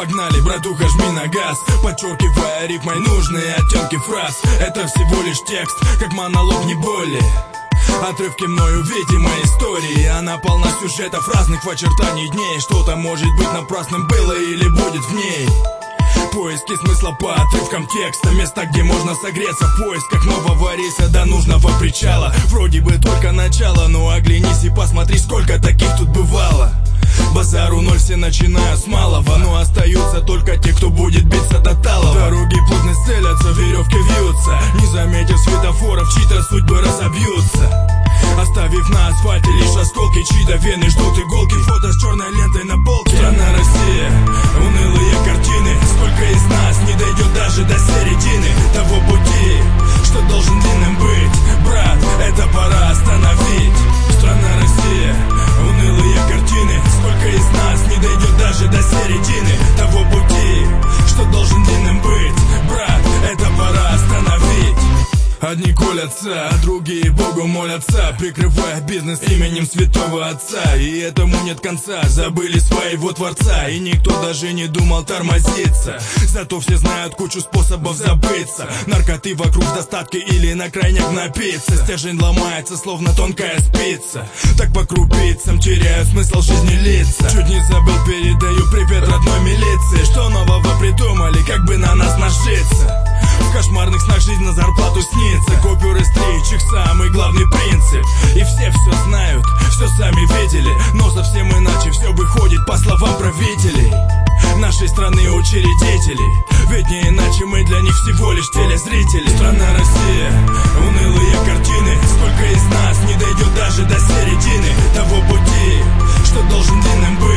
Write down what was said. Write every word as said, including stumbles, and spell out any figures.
погнали, братуха, жми на газ, подчеркивая рифмой нужные оттенки фраз. Это всего лишь текст, как монолог, не более. Отрывки мною видимой истории. Она полна сюжетов разных в очертании дней. Что-то может быть напрасным было или будет в ней. Поиски смысла по отрывкам текста. Место, где можно согреться в поисках нового рейса до нужного причала. Вроде бы только начало, но оглянись и посмотри, сколько таких тут бывало. Базару ноль, все начинают с малого, но остаются только те, кто будет биться до талого. Дороги плотно стелятся, веревки вьются, не заметив светофоров, чьи-то судьбы разобьются, оставив на асфальте лишь осколки, чьи-то вены ждут иголки. Фото с черной лентой на полке. Страна Россия, унылые картины. Сколько из нас не дойдет даже до середины того пути, что должен длинным быть? Брат, это пора остановить. Страна Россия, унылые картины. Сколько из нас не дойдет даже до середины того пути, что должен длинным быть? Брат, это пора остановить. Одни колятся, а другие Богу молятся, прикрывая бизнес именем святого отца. И этому нет конца, забыли своего творца, и никто даже не думал тормозиться. Зато все знают кучу способов забыться. Наркоты вокруг в достатке или на крайняк напиться. Стержень ломается, словно тонкая спица. Так по крупицам теряют смысл жизни лица. Чуть не забыл, передаю привет родной милиции. Что нового придумали, как бы на нас нажиться? В кошмарных снах жизнь на зарплату снится. Купюры стричь, их самый главный принцип. И все все знают, все сами видели, но совсем иначе все выходит по словам правителей нашей страны, учредителей. Ведь не иначе мы для них всего лишь телезрители. Страна Россия, унылые картины. Сколько из нас не дойдет даже до середины того пути, что должен длинным быть?